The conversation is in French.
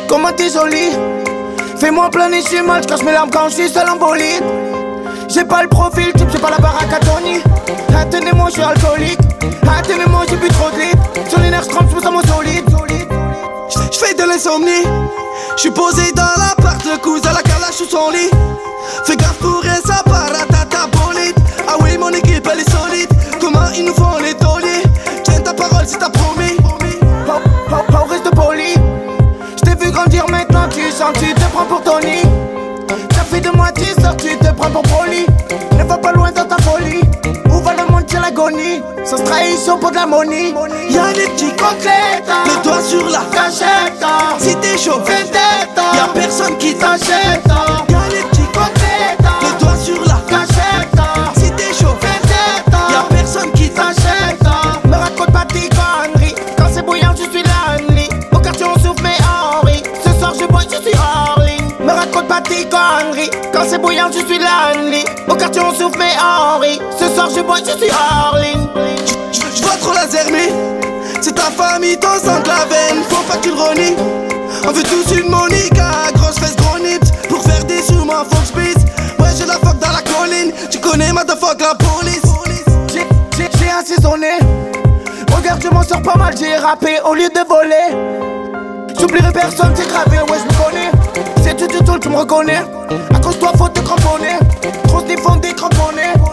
Comment t'es jolie. Fais-moi planer, je suis mal, je cache mes larmes quand je suis seul en bolide. J'ai pas le profil, type, j'ai pas la baraque à Tony. Attendez-moi, je suis alcoolique. Attendez-moi, j'ai bu trop de litres. Sur les nerfs, je trempe, je me sens moins solide. J'fais de l'insomnie. J'suis posé dans l'appart, le cousin à la calage sous son lit. Fais gaffe pour rien, ça part à ta bolide. Ah oui, mon équipe elle est solide. Comment ils nous font les tauliers? Tiens ta parole si t'as promis. Oh, reste poli. J't'ai vu grandir maintenant, tu sens, tu te prends pour Tony. T'as fait de moi, tu sors, tu te prends pour poli. Ne va pas loin dans ta folie. Où va le monde, c'est l'agonie. Sans trahison pour de la money. Y'a des petits Concrètes, le doigt sur la cachette. Si t'es chaud, Vendetta, y'a personne qui t'achète. t'achète. Y'a des petits Concrètes, le doigt sur la cachette. Si t'es chaud, Vendetta, y'a personne qui t'achète. t'achète. Me raconte pas tes conneries. Quand c'est bouillant, je suis l'ennemi. Au quartier, on souffle, mais Henri. Ce soir, je bois, je suis hors ligne. Me raconte pas tes conneries. Quand c'est bouillant, je suis l'ennemi. Au quartier, on souffle, mais Henri. Ce soir, je bois, je suis hors ligne. J'vois trop la zermie. C'est ta famille, ton sang de la veine. Faut pas que tu le renies. On veut tous une Monica, grosse fesse, gros nips. Pour faire des sous, moi faut que j'pisse. Ouais, j'ai la fuck dans la colline. Tu connais, motherfuck, la police. J'ai assaisonné. Regarde, je m'en sors pas mal, j'ai rappé au lieu de voler. J'oublierai personne, c'est gravé, ouais, je me connais. C'est tout, tu me reconnais. À cause de toi, faut te cramponner. Trop sniffant, décramponné.